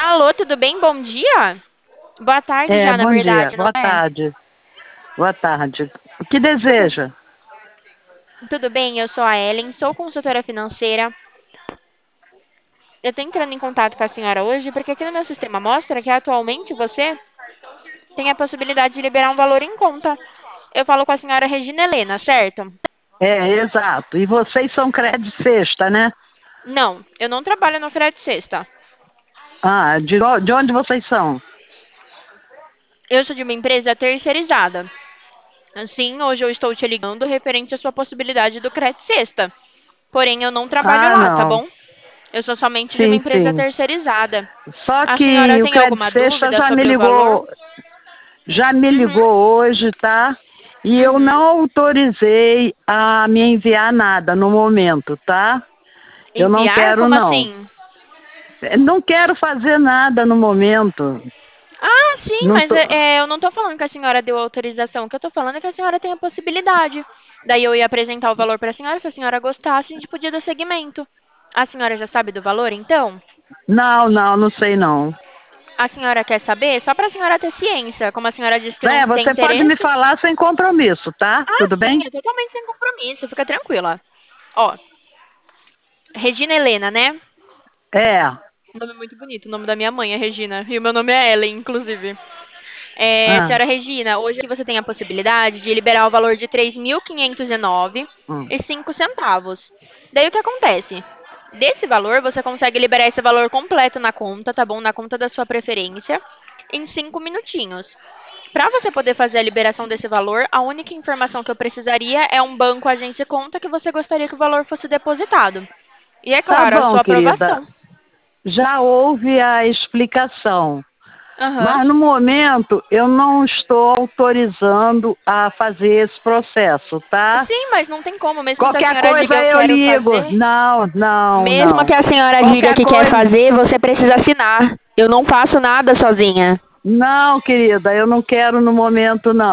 Alô, tudo bem? Bom dia? Boa tarde É, já, na bom dia. verdade, não Boa é? tarde. Boa tarde. O que Tudo, deseja? tudo bem? Eu sou a Ellen, sou consultora financeira. Eu estou entrando em contato com a senhora hoje porque aqui no meu sistema mostra que atualmente você tem a possibilidade de liberar um valor em conta. Eu falo com a senhora Regina Helena, certo? É, exato. E vocês são crédito sexta, né? Não, eu não trabalho no Crédito Sexta. Ah, de onde vocês são? Eu sou de uma empresa terceirizada. Assim, hoje eu estou te ligando referente à sua possibilidade do Crédito Sexta. Porém, eu não trabalho Ah, lá, tá não. bom? Eu sou somente de uma Sim, empresa sim. terceirizada. Só A senhora que o tem crédito alguma sexta dúvida sobre o valor? já me Uhum, ligou hoje, tá? E eu uhum. não autorizei a me enviar nada no momento, tá? Eu não Enviar? quero, Como não. assim? Não quero fazer nada no momento. Ah, sim, Não mas tô... eu não tô falando que a senhora deu autorização. O que eu tô falando é que a senhora tem a possibilidade. Daí eu ia apresentar o valor para a senhora, se a senhora gostasse, a gente podia dar seguimento. A senhora já sabe do valor, então? Não, não, não sei não. A senhora quer saber? Só para a senhora ter ciência. Como a senhora disse que não É, tem você pode me interesse. falar sem compromisso, tá? Ah, Tudo sim, bem? é totalmente sem compromisso, fica tranquila. Ó, Regina Helena, né? É. Um nome muito bonito. O nome da minha mãe é Regina. E o meu nome é Ellen, inclusive. Ah, Senhora Regina, hoje você tem a possibilidade de liberar o valor de R$ 3.509 hum. e 5 centavos. Daí o que acontece? Desse valor, você consegue liberar esse valor completo na conta, tá bom? Na conta da sua preferência, em 5 minutinhos. Para você poder fazer a liberação desse valor, a única informação que eu precisaria é um banco, agência e conta que você gostaria que o valor fosse depositado. E é Tá claro, a bom, sua querida. aprovação. Já houve a explicação. Aham. Mas no momento eu não estou autorizando a fazer esse processo, tá? Sim, mas não tem como, mesmo que a Qualquer senhora diga coisa eu eu quero ligo. fazer. Não, não, Mesmo não. que a senhora diga Qualquer que quer coisa. fazer, você precisa assinar. Eu não faço nada sozinha. Não, querida, eu não quero no momento, não.